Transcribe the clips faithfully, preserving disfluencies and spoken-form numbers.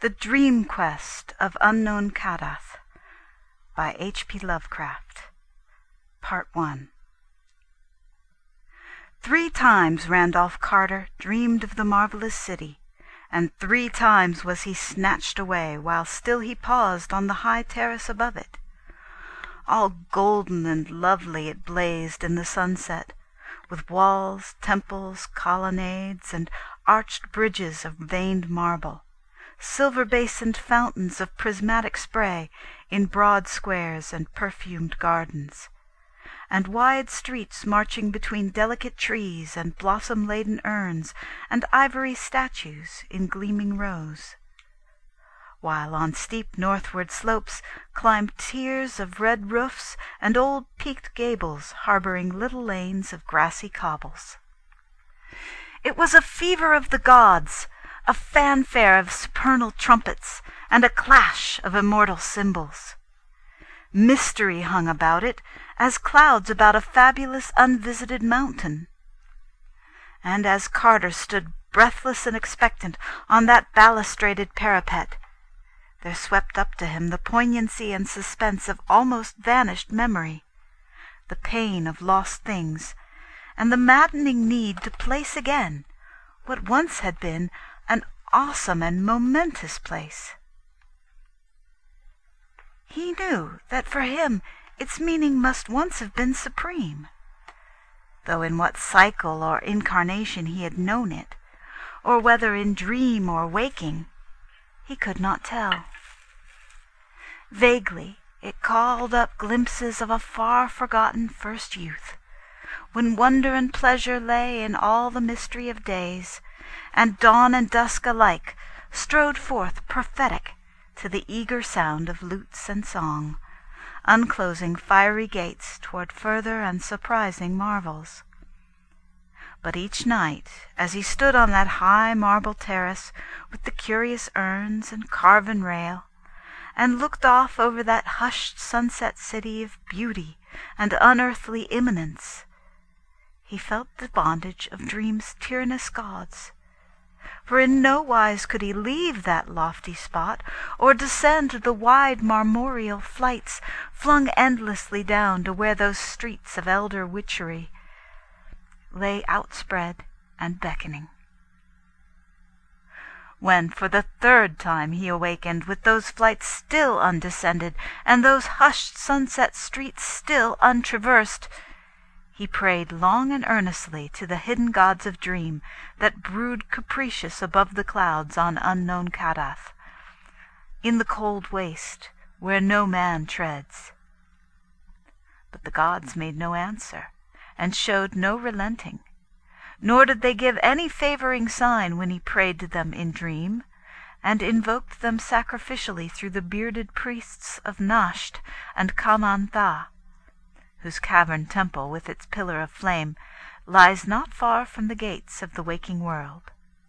The Dream Quest of Unknown Kadath by H P Lovecraft. Part one. Three times Randolph Carter dreamed of the marvelous city, and three times was he snatched away, while still he paused on the high terrace above it. All golden and lovely it blazed in the sunset, with walls, temples, colonnades, and arched bridges of veined marble, silver-basined fountains of prismatic spray in broad squares and perfumed gardens, and wide streets marching between delicate trees and blossom-laden urns and ivory statues in gleaming rows, while on steep northward slopes climbed tiers of red roofs and old peaked gables harboring little lanes of grassy cobbles. It was a fever of the gods, a fanfare of supernal trumpets, and a clash of immortal cymbals. Mystery hung about it, as clouds about a fabulous unvisited mountain. And as Carter stood breathless and expectant on that balustraded parapet, there swept up to him the poignancy and suspense of almost vanished memory, the pain of lost things, and the maddening need to place again what once had been an awesome and momentous place. He knew that for him its meaning must once have been supreme, though in what cycle or incarnation he had known it, or whether in dream or waking, he could not tell. Vaguely it called up glimpses of a far-forgotten first youth, when wonder and pleasure lay in all the mystery of days, and dawn and dusk alike strode forth prophetic to the eager sound of lutes and song, unclosing fiery gates toward further and surprising marvels. But each night, as he stood on that high marble terrace with the curious urns and carven rail, and looked off over that hushed sunset city of beauty and unearthly immanence, he felt the bondage of dream's tyrannous gods, for in no wise could he leave that lofty spot, or descend the wide marmoreal flights flung endlessly down to where those streets of elder witchery lay outspread and beckoning. When for the third time he awakened, with those flights still undescended, and those hushed sunset streets still untraversed, he prayed long and earnestly to the hidden gods of dream that brood capricious above the clouds on unknown Kadath, in the cold waste where no man treads. But the gods made no answer, and showed no relenting, nor did they give any favoring sign when he prayed to them in dream, and invoked them sacrificially through the bearded priests of Nasht and Kamantha, whose cavern temple with its pillar of flame lies not far from the gates of the waking world.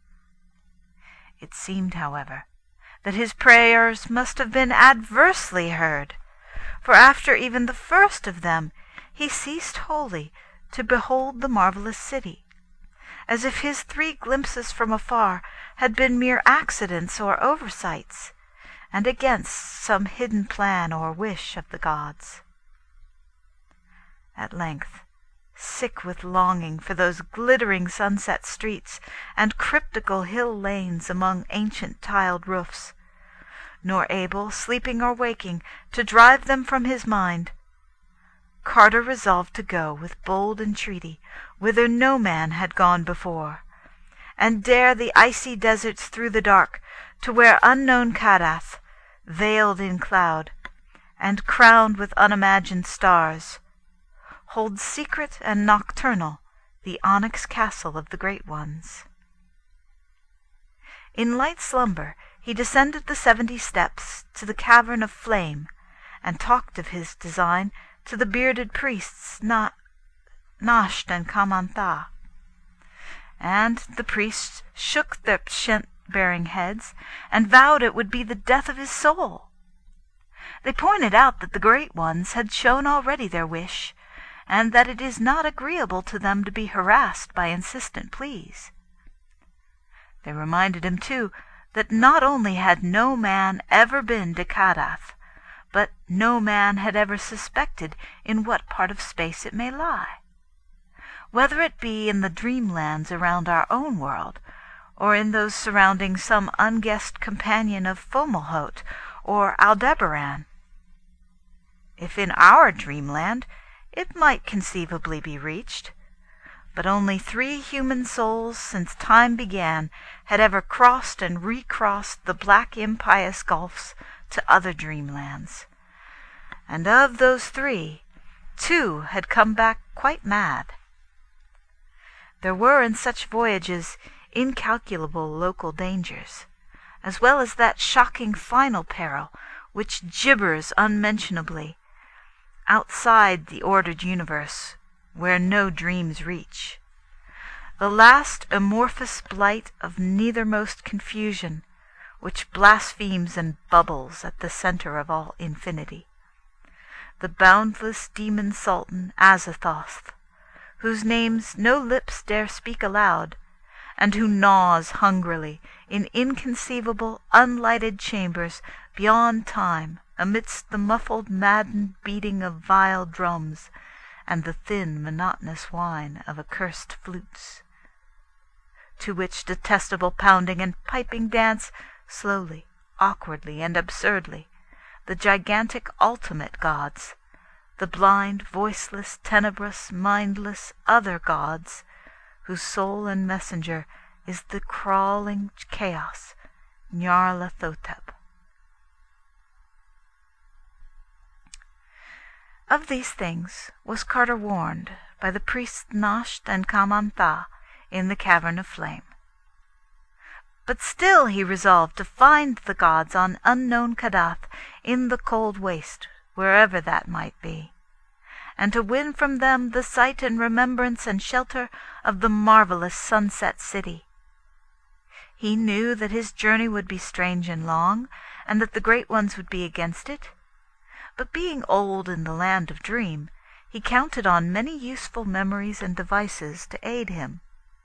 It seemed, however, that his prayers must have been adversely heard, for after even the first of them he ceased wholly to behold the marvelous city, as if his three glimpses from afar had been mere accidents or oversights, and against some hidden plan or wish of the gods. At length, sick with longing for those glittering sunset streets and cryptical hill lanes among ancient tiled roofs, nor able, sleeping or waking, to drive them from his mind, Carter resolved to go with bold entreaty whither no man had gone before, and dare the icy deserts through the dark, to where unknown Kadath, veiled in cloud, and crowned with unimagined stars, holds secret and nocturnal the onyx castle of the great ones. In light slumber he descended the seventy steps to the cavern of flame, and talked of his design to the bearded priests Na Nasht and Kamantha, and the priests shook their pshent-bearing heads, and vowed it would be the death of his soul. They pointed out that the great ones had shown already their wish, and that it is not agreeable to them to be harassed by insistent pleas. They reminded him, too, that not only had no man ever been to Kadath, but no man had ever suspected in what part of space it may lie, whether it be in the dreamlands around our own world, or in those surrounding some unguessed companion of Fomalhaut or Aldebaran. If in our dreamland, it might conceivably be reached, but only three human souls since time began had ever crossed and recrossed the black impious gulfs to other dreamlands, and of those three, two had come back quite mad. There were in such voyages incalculable local dangers, as well as that shocking final peril which gibbers unmentionably, outside the ordered universe, where no dreams reach, the last amorphous blight of nethermost confusion, which blasphemes and bubbles at the centre of all infinity, the boundless demon sultan Azathoth, whose names no lips dare speak aloud, and who gnaws hungrily in inconceivable unlighted chambers beyond time, amidst the muffled maddened beating of vile drums and the thin monotonous whine of accursed flutes, to which detestable pounding and piping dance, slowly, awkwardly, and absurdly, the gigantic ultimate gods, the blind, voiceless, tenebrous, mindless other gods, whose soul and messenger is the crawling chaos, Nyarlathotep. Of these things was Carter warned by the priests Nasht and Kamantha in the Cavern of Flame. But still he resolved to find the gods on unknown Kadath in the cold waste, wherever that might be, and to win from them the sight and remembrance and shelter of the marvellous Sunset City. He knew that his journey would be strange and long, and that the Great Ones would be against it, but being old in the land of dream, he counted on many useful memories and devices to aid him.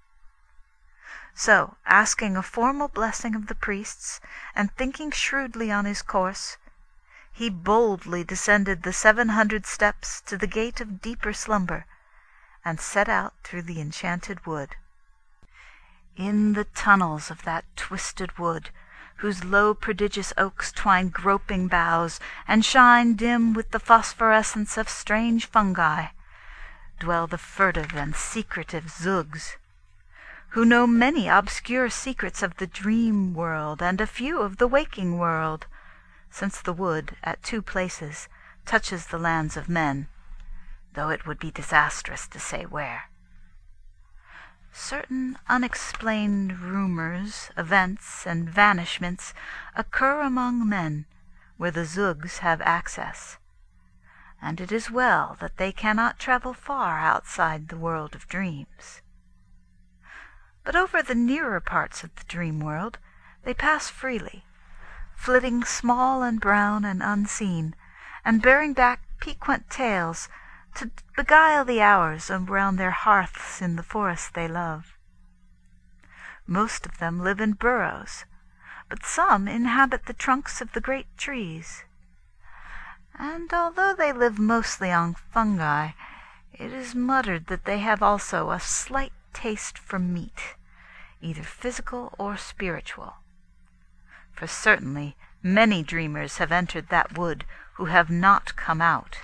So, asking a formal blessing of the priests, and thinking shrewdly on his course, he boldly descended the seven hundred steps to the gate of deeper slumber, and set out through the enchanted wood. In the tunnels of that twisted wood, whose low prodigious oaks twine groping boughs, and shine dim with the phosphorescence of strange fungi, dwell the furtive and secretive Zugs, who know many obscure secrets of the dream world and a few of the waking world, since the wood, at two places, touches the lands of men, though it would be disastrous to say where. Certain unexplained rumors, events, and vanishments occur among men where the Zugs have access, and it is well that they cannot travel far outside the world of dreams. But over the nearer parts of the dream world they pass freely, flitting small and brown and unseen, and bearing back piquant tales to beguile the hours around their hearths in the forests they love. Most of them live in burrows, but some inhabit the trunks of the great trees. And although they live mostly on fungi, it is muttered that they have also a slight taste for meat, either physical or spiritual. For certainly many dreamers have entered that wood who have not come out.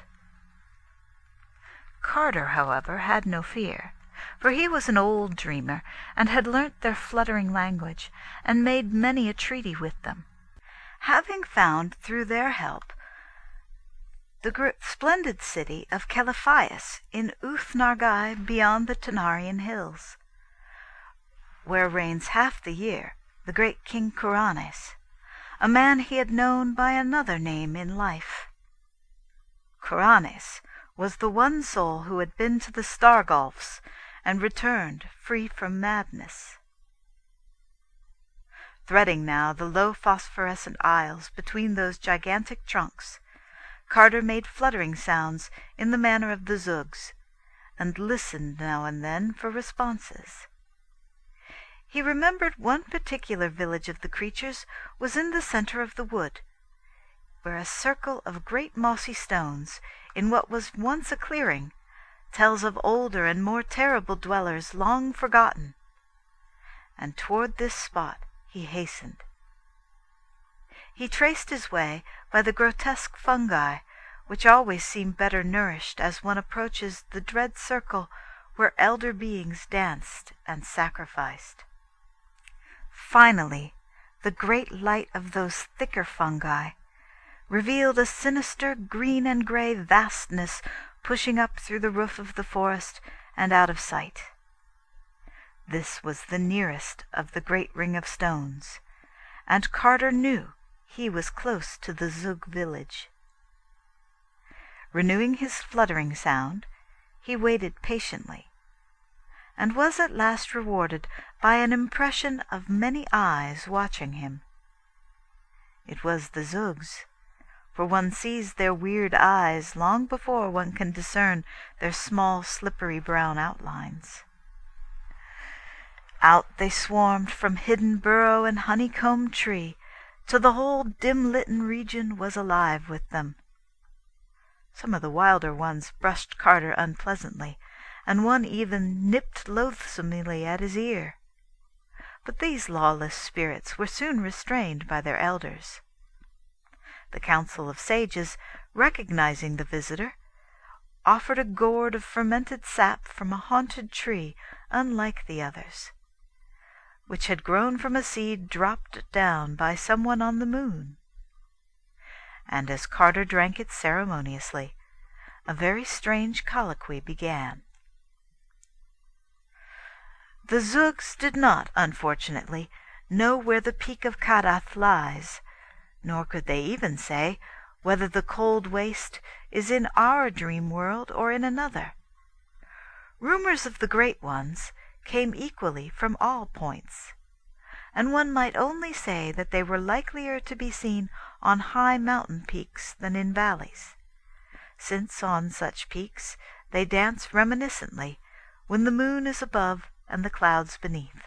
Carter, however, had no fear, for he was an old dreamer, and had learnt their fluttering language, and made many a treaty with them, having found through their help the gr- splendid city of Caliphias in Uth-Nargai beyond the Tanarian hills, where reigns half the year the great King Kuranes, a man he had known by another name in life. Kuranes was the one soul who had been to the star gulfs and returned free from madness. Threading now the low phosphorescent aisles between those gigantic trunks, Carter made fluttering sounds in the manner of the Zugs, and listened now and then for responses. He remembered one particular village of the creatures was in the centre of the wood, where a circle of great mossy stones, in what was once a clearing, tells of older and more terrible dwellers long forgotten, and toward this spot he hastened. He traced his way by the grotesque fungi, which always seem better nourished as one approaches the dread circle where elder beings danced and sacrificed. Finally, the great light of those thicker fungi revealed a sinister green and grey vastness pushing up through the roof of the forest and out of sight. This was the nearest of the great ring of stones, and Carter knew he was close to the Zug village. Renewing his fluttering sound, he waited patiently, and was at last rewarded by an impression of many eyes watching him. It was the Zug's, for one sees their weird eyes long before one can discern their small slippery brown outlines. Out they swarmed from hidden burrow and honeycombed tree, till the whole dim-litten region was alive with them. Some of the wilder ones brushed Carter unpleasantly, and one even nipped loathsomely at his ear. But these lawless spirits were soon restrained by their elders. The council of sages, recognizing the visitor, offered a gourd of fermented sap from a haunted tree unlike the others, which had grown from a seed dropped down by someone on the moon. And as Carter drank it ceremoniously, a very strange colloquy began. The Zugs did not, unfortunately, know where the peak of Kadath lies, nor could they even say whether the cold waste is in our dream world or in another. Rumors of the great ones came equally from all points, and one might only say that they were likelier to be seen on high mountain peaks than in valleys, since on such peaks they dance reminiscently when the moon is above and the clouds beneath.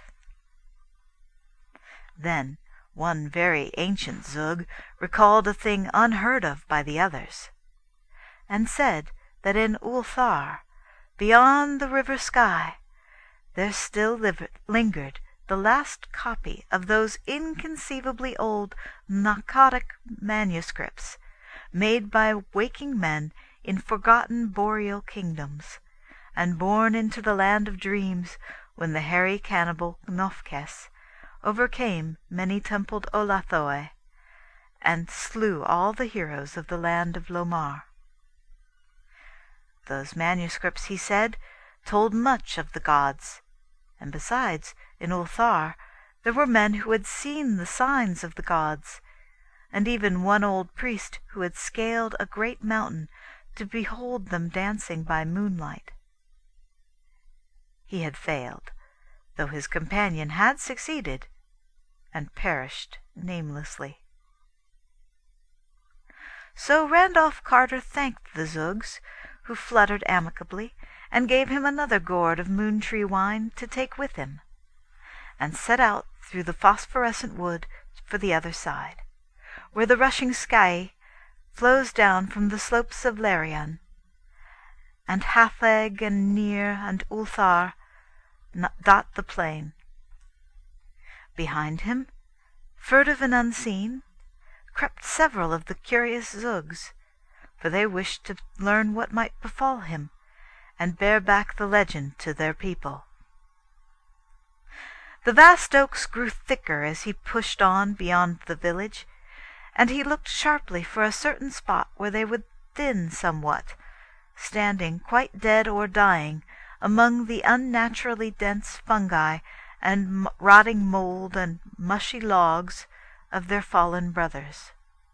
Then one very ancient Zug recalled a thing unheard of by the others, and said that in Ulthar, beyond the river sky, there still liv- lingered the last copy of those inconceivably old Nakadic manuscripts made by waking men in forgotten boreal kingdoms, and born into the land of dreams when the hairy cannibal Nofkes overcame many-templed Olathoe and slew all the heroes of the land of Lomar. Those manuscripts, he said, told much of the gods, and besides, in Ulthar there were men who had seen the signs of the gods, and even one old priest who had scaled a great mountain to behold them dancing by moonlight. He had failed, though his companion had succeeded, and perished namelessly. So Randolph Carter thanked the Zugs, who fluttered amicably, and gave him another gourd of moon-tree wine to take with him, and set out through the phosphorescent wood for the other side, where the rushing Skai flows down from the slopes of Larian, and Hatheg and Nir and Ulthar dot the plain. Behind him, furtive and unseen, crept several of the curious Zugs, for they wished to learn what might befall him, and bear back the legend to their people. The vast oaks grew thicker as he pushed on beyond the village, and he looked sharply for a certain spot where they would thin somewhat, standing quite dead or dying among the unnaturally dense fungi and rotting mold and mushy logs of their fallen brothers.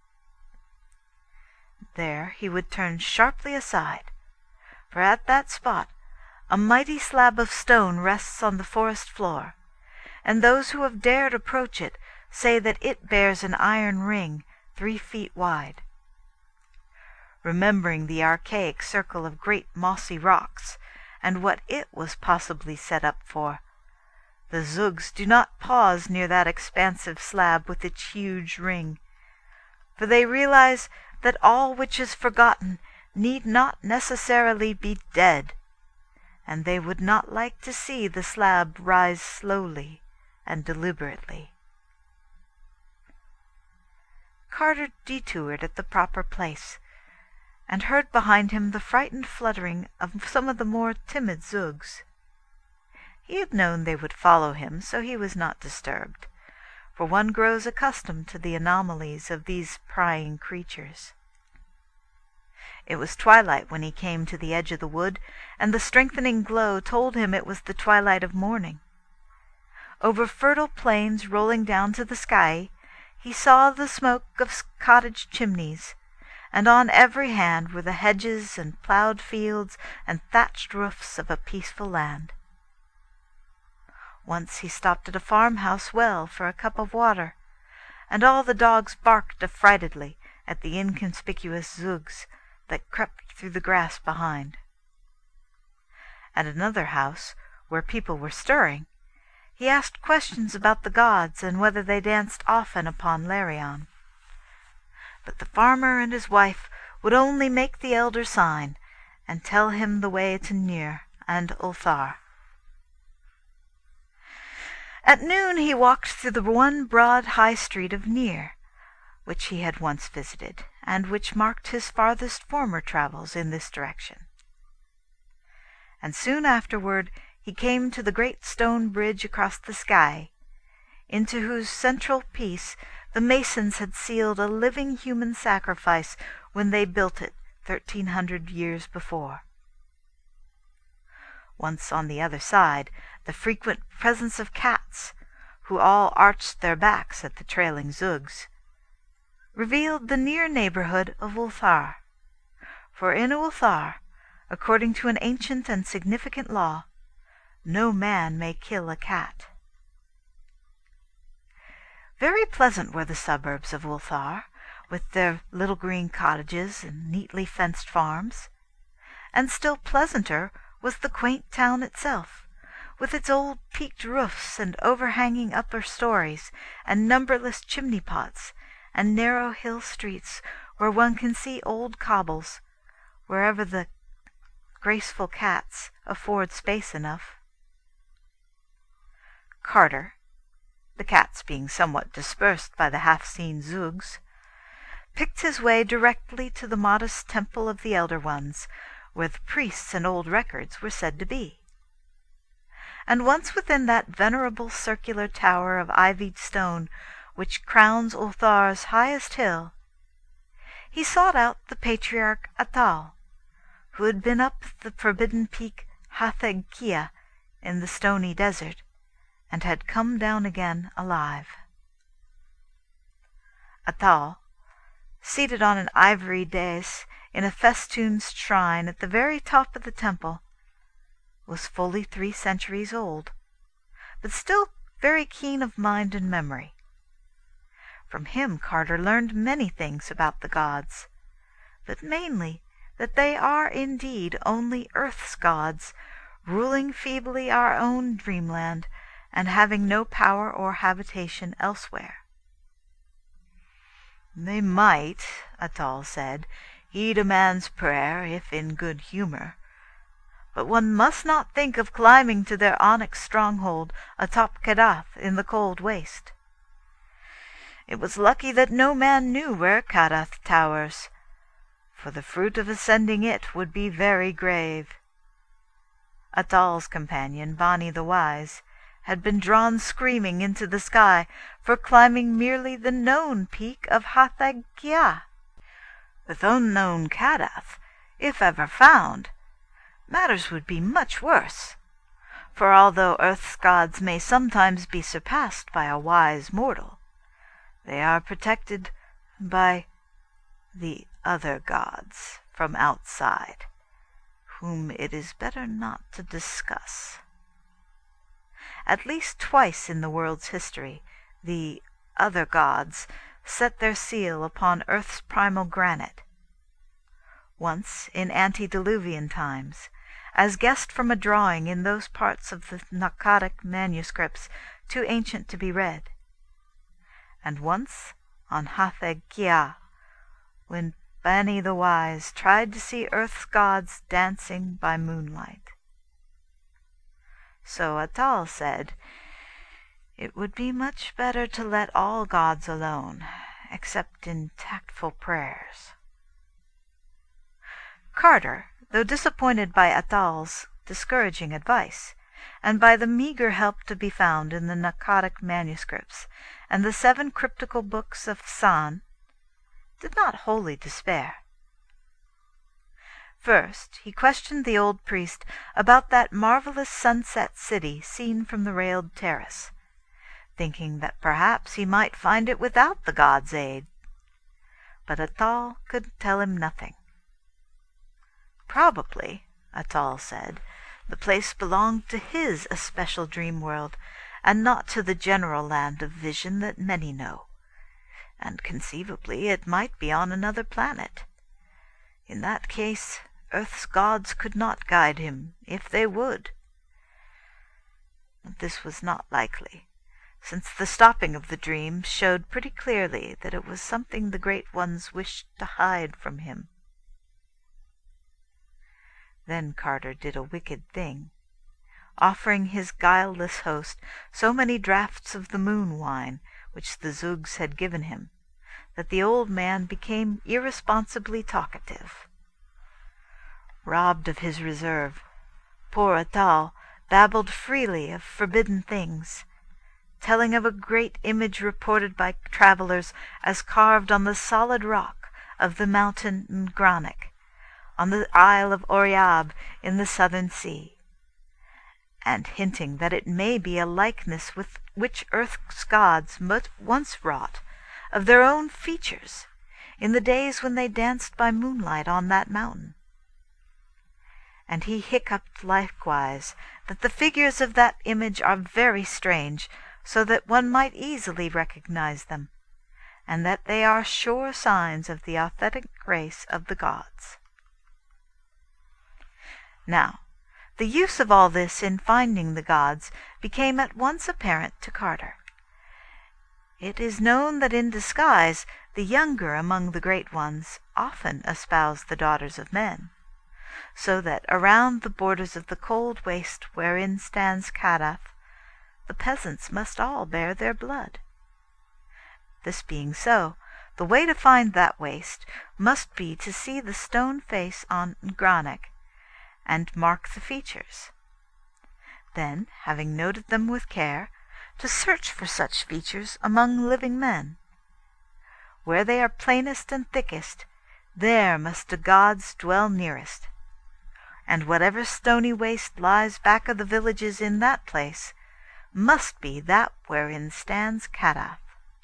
There he would turn sharply aside, for at that spot a mighty slab of stone rests on the forest floor, and those who have dared approach it say that it bears an iron ring three feet wide. Remembering the archaic circle of great mossy rocks, and what it was possibly set up for, The Zugs do not pause near that expansive slab with its huge ring, for they realize that all which is forgotten need not necessarily be dead, and they would not like to see the slab rise slowly and deliberately. Carter detoured at the proper place, and heard behind him the frightened fluttering of some of the more timid Zugs. He had known they would follow him, so he was not disturbed, for one grows accustomed to the anomalies of these prying creatures. It was twilight when he came to the edge of the wood, and the strengthening glow told him it was the twilight of morning. Over fertile plains rolling down to the sky, he saw the smoke of cottage chimneys, and on every hand were the hedges and ploughed fields and thatched roofs of a peaceful land. Once he stopped at a farmhouse well for a cup of water, and all the dogs barked affrightedly at the inconspicuous Zugs that crept through the grass behind. At another house, where people were stirring, he asked questions about the gods and whether they danced often upon Larion. But the farmer and his wife would only make the elder sign, and tell him the way to Nier and Ulthar. At noon he walked through the one broad high street of Nier, which he had once visited, and which marked his farthest former travels in this direction. And soon afterward he came to the great stone bridge across the sky, into whose central piece the masons had sealed a living human sacrifice when they built it thirteen hundred years before. Once on the other side, the frequent presence of cats, who all arched their backs at the trailing Zugs, revealed the near neighborhood of Ulthar, for in Ulthar, according to an ancient and significant law, no man may kill a cat. Very pleasant were the suburbs of Ulthar, with their little green cottages and neatly fenced farms, and still pleasanter was the quaint town itself, with its old peaked roofs and overhanging upper stories, and numberless chimney pots, and narrow hill streets where one can see old cobbles, wherever the graceful cats afford space enough. Carter, the cats being somewhat dispersed by the half-seen Zugs, picked his way directly to the modest temple of the Elder Ones, where the priests and old records were said to be. And once within that venerable circular tower of ivied stone which crowns Ulthar's highest hill, he sought out the patriarch Atal, who had been up the forbidden peak Hatheg Kia in the stony desert, and had come down again alive. Atal, seated on an ivory dais in a festooned shrine at the very top of the temple, was fully three centuries old, but still very keen of mind and memory. From him Carter learned many things about the gods, but mainly that they are indeed only Earth's gods, ruling feebly our own dreamland, and having no power or habitation elsewhere. "They might," Atal said, "heed a man's prayer, if in good humour. But one must not think of climbing to their onyx stronghold atop Kadath in the cold waste. It was lucky that no man knew where Kadath towers, for the fruit of ascending it would be very grave." Atal's companion, Bani the Wise, had been drawn screaming into the sky for climbing merely the known peak of Hatheg Kia. With unknown Kadath, if ever found, matters would be much worse, for although Earth's gods may sometimes be surpassed by a wise mortal, they are protected by the other gods from outside, whom it is better not to discuss. At least twice in the world's history the other gods set their seal upon Earth's primal granite. Once in antediluvian times, as guessed from a drawing in those parts of the Naqadic manuscripts too ancient to be read. And once, on Hatha Gya, when Bani the Wise tried to see earth's gods dancing by moonlight. So Atal said, "It would be much better to let all gods alone, except in tactful prayers." Carter, though disappointed by Atal's discouraging advice, and by the meagre help to be found in the Naqadic manuscripts and the seven cryptical books of San, did not wholly despair. First, he questioned the old priest about that marvelous sunset city seen from the railed terrace, thinking that perhaps he might find it without the god's aid. But Atal could tell him nothing. Probably, Atal said, the place belonged to his especial dream world, and not to the general land of vision that many know. And conceivably it might be on another planet. In that case, earth's gods could not guide him, if they would. But this was not likely, since the stopping of the dream showed pretty clearly that it was something the Great Ones wished to hide from him. Then Carter did a wicked thing, offering his guileless host so many draughts of the moon wine which the Zugs had given him, that the old man became irresponsibly talkative. Robbed of his reserve, poor Atal babbled freely of forbidden things, telling of a great image reported by travellers as carved on the solid rock of the mountain Ngranek, on the Isle of Oryab in the southern sea, and hinting that it may be a likeness with which earth's gods once wrought of their own features in the days when they danced by moonlight on that mountain. And he hiccuped likewise that the figures of that image are very strange, so that one might easily recognize them, and that they are sure signs of the authentic race of the gods. Now, the use of all this in finding the gods became at once apparent to Carter. It is known that in disguise the younger among the great ones often espouse the daughters of men, so that around the borders of the cold waste wherein stands Kadath, the peasants must all bear their blood. This being so, the way to find that waste must be to see the stone face on Ngranek, and mark the features. Then, having noted them with care, to search for such features among living men. Where they are plainest and thickest, there must the gods dwell nearest. And whatever stony waste lies back of the villages in that place must be that wherein stands Kadath.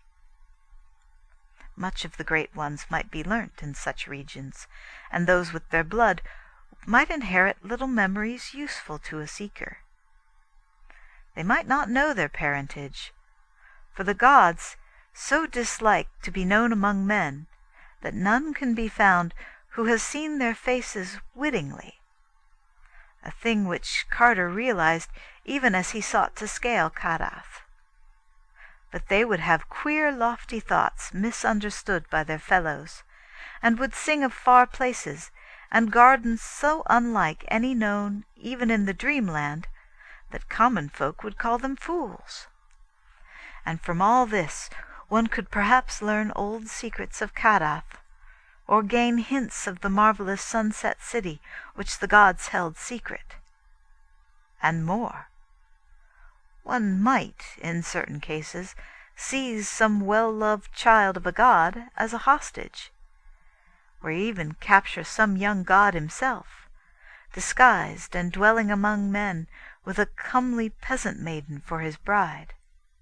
Much of the great ones might be learnt in such regions, and those with their blood might inherit little memories useful to a seeker. They might not know their parentage, for the gods so dislike to be known among men that none can be found who has seen their faces wittingly, a thing which Carter realized even as he sought to scale Kadath. But they would have queer lofty thoughts misunderstood by their fellows, and would sing of far places and gardens so unlike any known even in the dreamland that common folk would call them fools. And from all this one could perhaps learn old secrets of Kadath, or gain hints of the marvelous sunset city which the gods held secret. And more. One might, in certain cases, seize some well-loved child of a god as a hostage, or even capture some young god himself, disguised and dwelling among men with a comely peasant maiden for his bride.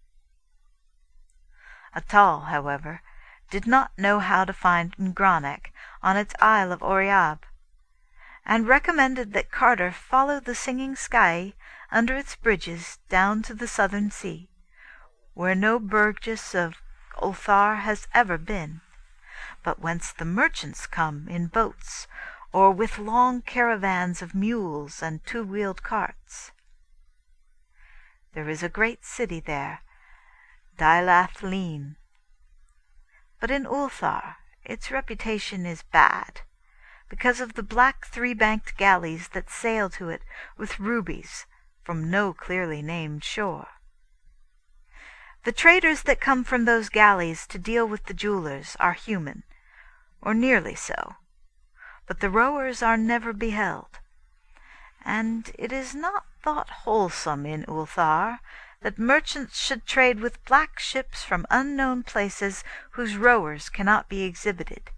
Atal, however, did not know how to find Ngranek on its Isle of Oryab, and recommended that Carter follow the singing sky under its bridges down to the southern sea, where no burgess of Ulthar has ever been, but whence the merchants come in boats, or with long caravans of mules and two-wheeled carts. There is a great city there, Dylath Leen. But in Ulthar its reputation is bad, because of the black three-banked galleys that sail to it with rubies from no clearly named shore. The traders that come from those galleys to deal with the jewelers are human, or nearly so, but the rowers are never beheld, and it is not thought wholesome in Ulthar that merchants should trade with black ships from unknown places whose rowers cannot be exhibited.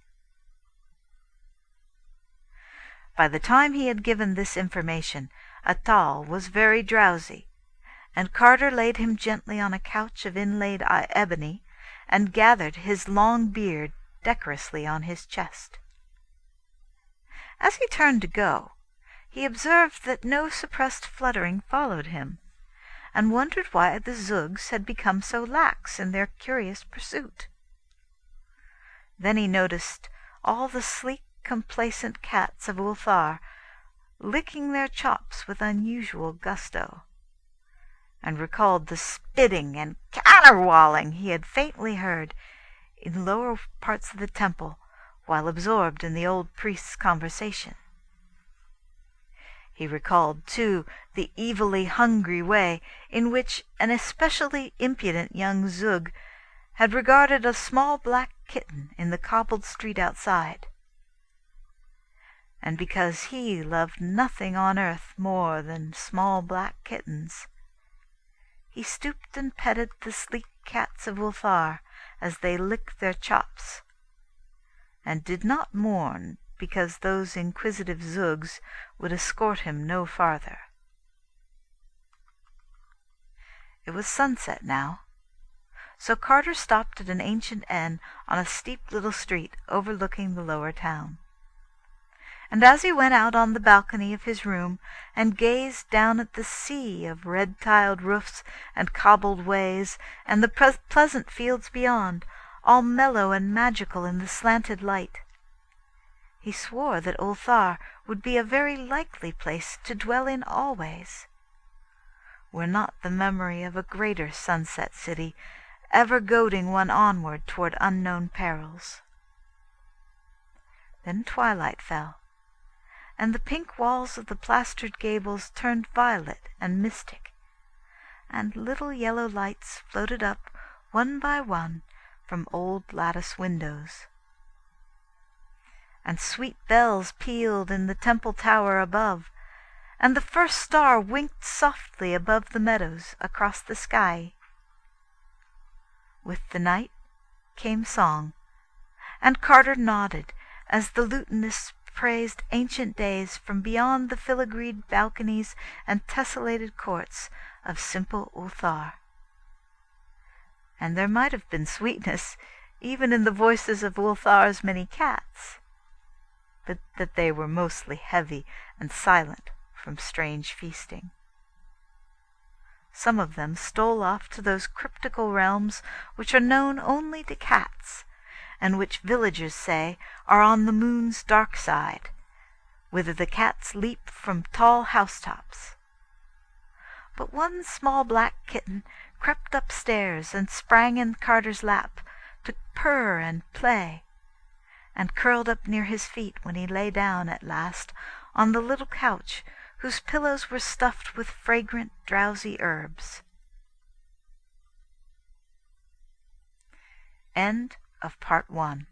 By the time he had given this information, Atal was very drowsy, and Carter laid him gently on a couch of inlaid ebony, and gathered his long beard decorously on his chest. As he turned to go, he observed that no suppressed fluttering followed him, and wondered why the Zugs had become so lax in their curious pursuit. Then he noticed all the sleek, complacent cats of Ulthar licking their chops with unusual gusto, and recalled the spitting and caterwauling he had faintly heard in lower parts of the temple while absorbed in the old priest's conversation. He recalled, too, the evilly hungry way in which an especially impudent young Zug had regarded a small black kitten in the cobbled street outside. And because he loved nothing on earth more than small black kittens, he stooped and petted the sleek cats of Ulthar as they licked their chops, and did not mourn because those inquisitive Zugs would escort him no farther. It was sunset now, so Carter stopped at an ancient inn on a steep little street overlooking the lower town. And as he went out on the balcony of his room and gazed down at the sea of red-tiled roofs and cobbled ways and the pre- pleasant fields beyond, all mellow and magical in the slanted light, he swore that Ulthar would be a very likely place to dwell in always, were not the memory of a greater sunset city ever goading one onward toward unknown perils. Then twilight fell, and the pink walls of the plastered gables turned violet and mystic, and little yellow lights floated up one by one from old lattice windows. And sweet bells pealed in the temple tower above, and the first star winked softly above the meadows across the sky. With the night came song, and Carter nodded as the lutanist praised ancient days from beyond the filigreed balconies and tessellated courts of simple Ulthar. And there might have been sweetness even in the voices of Ulthar's many cats, but that they were mostly heavy and silent from strange feasting. Some of them stole off to those cryptical realms which are known only to cats, and which villagers say are on the moon's dark side, whither the cats leap from tall housetops. But one small black kitten crept upstairs and sprang in Carter's lap to purr and play, and curled up near his feet when he lay down at last on the little couch whose pillows were stuffed with fragrant, drowsy herbs. End of part one.